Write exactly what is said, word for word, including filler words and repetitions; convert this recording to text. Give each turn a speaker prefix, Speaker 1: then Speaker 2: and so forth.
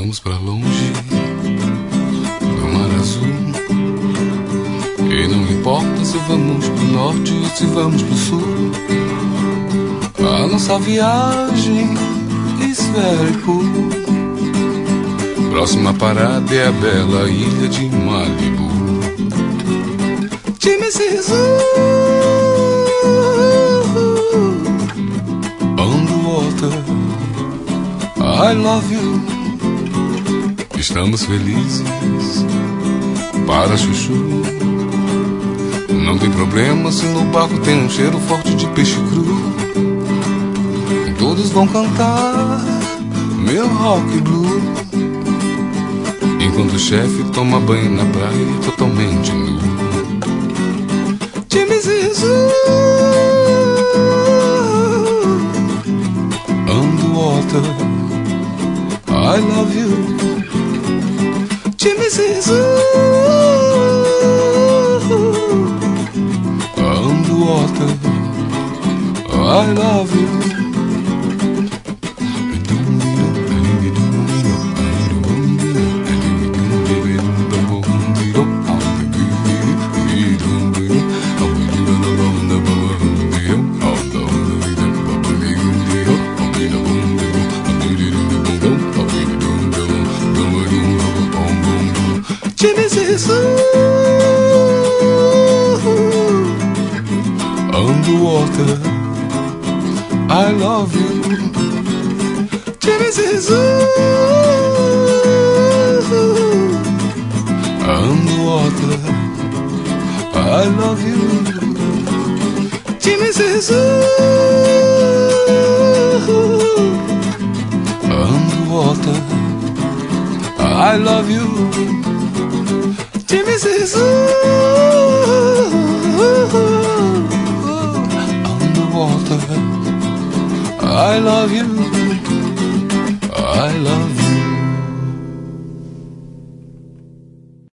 Speaker 1: Vamos pra longe do mar azul, e não importa se vamos pro norte ou se vamos pro sul, a nossa viagem is very cool. Próxima parada é a bela ilha de Malibu. Jimmy Zizu on the water, I love you. Estamos felizes para chuchu. Não tem problema se no barco tem um cheiro forte de peixe cru. Todos vão cantar meu rock blue, enquanto o chefe toma banho na praia totalmente nu. Jimmy Zizu on the water, I love you. Jimmy Zizu on the water, I love you. Jimmy Zizu on the water, I love you. Jimmy Zizu on the water, I love you. Jimmy Zizu on the water, I love you. Jimmy Zizu on the water, I love you, I love you.